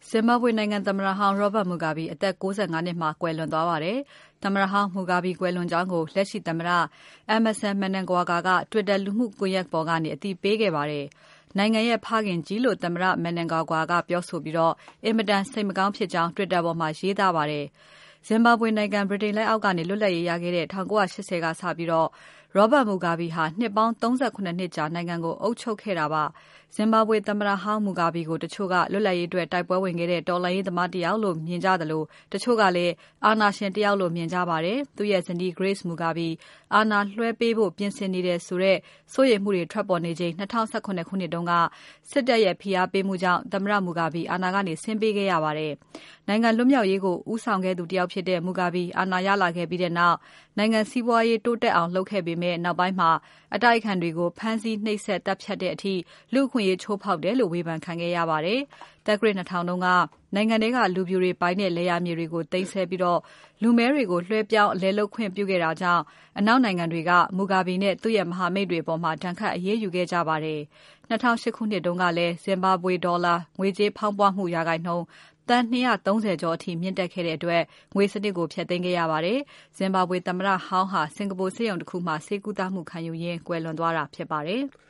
ဇင်ဘာဘွေနိုင်ငံသမ္မတဟောင်း Robert Mugabe အသက် 95 နှစ်မှာကွယ်လွန်သွားပါတယ်။ သမ္မတဟောင်း Mugabe ကွယ်လွန်ကြောင်းကို လက်ရှိသမ္မတ Emmerson Mnangagwa က Twitter လူမှုကွန်ယက်ပေါ်ကနေ အသိပေးခဲ့ပါတယ်။ နိုင်ငံရဲ့ဖခင်ကြီးလို့ သမ္မတ Mnangagwa ကပြောဆိုပြီး အင်မတန်စိတ်မကောင်းဖြစ်ကြောင်း Twitter ပေါ်မှာရေးသားပါတယ်။ ဇင်ဘာဘွေနိုင်ငံ ဗြိတိန်လက်အောက်ကနေ လွတ်လပ်ရေးရခဲ့တဲ့ ၁၉၈၀ ကစပြီး Robert Mugabe ဟာနှစ်ပေါင်း ၃၇ နှစ်ကြာ နိုင်ငံကို အုပ်ချုပ်ခဲ့တာပါ။ ဇင်ဘာဘွေသမ္မတဟောင်း Mugabe ကိုတချို့က လွတ်လပ်ရေးအတွက် တိုက်ပွဲဝင်ခဲ့တဲ့ တော်လှန်ရေးသမားတယောက်လို့ မြင်ကြသလို တချို့ကလည်း အာဏာရှင်တယောက်လို့ မြင်ကြပါတယ်။ သူ့ရဲ့ဇနီး Grace Mugabe အာဏာလွှဲပေးဖို့ ပြင်ဆင်နေတယ်ဆိုတဲ့ စိုးရိမ်မှုတွေထွက်ပေါ်နေချိန် ၂၀၁၇ ခုနှစ်တုန်းက စစ်တပ်ရဲ့ဖိအားပေးမှုကြောင့် သမ္မတ Mugabe အာဏာကနေ ဆင်းပေးခဲ့ရပါတယ်။ နိုင်ငံလွတ်မြောက်ရေးကို ဦးဆောင်ခဲ့သူတယောက်ဖြစ်တဲ့ Mugabe အာဏာရလာခဲ့ပြီးနောက် နိုင်ငံစီးပွားရေးတိုးတက်အောင်လုပ်ခဲ့ပေမဲ့ နောက်ပိုင်းမှာ အတိုက်အခံတွေကို ဖမ်းဆီးနှိပ်စက်သတ်ဖြတ်တဲ့အထိ လူ့အခွင့်အရေးချိုးဖောက်တယ်လို့ ဝေဖန်ခံခဲ့ရပါတယ်။ သက္ကရာဇ် ၂၀၀၀ တုန်းက နိုင်ငံထဲက လူဖြူတွေပိုင်တဲ့ လယ်ယာမြေတွေကို သိမ်းဆည်းပြီး လူမည်းတွေကို လွှဲပြောင်းလယ်လုပ်ခွင့်ပြုခဲ့တာကြောင့် အနောက်နိုင်ငံတွေက Mugabe နဲ့သူ့ရဲ့မဟာမိတ်တွေအပေါ် ဒဏ်ခတ်အရေးယူခဲ့ကြပါတယ်။ ၂၀၀၈ ခုနှစ်တုန်းကလည်း ဇင်ဘာဘွေဒေါ်လာငွေကြေးဖောင်းပွမှုရာခိုင်နှုန်း သန်း ၂၃၀ ကျော်အထိ မြင့်တက်ခဲ့တဲ့အတွက် ငွေစနစ်ကို ဖျက်သိမ်းခဲ့ရပါတယ်။ ဇင်ဘာဘွေသမ္မတဟောင်းဟာ စင်္ကာပူဆေးရုံတခုမှာ ဆေးကုသမှုခံယူရင်း ကွယ်လွန်သွားတာဖြစ်ပါတယ်။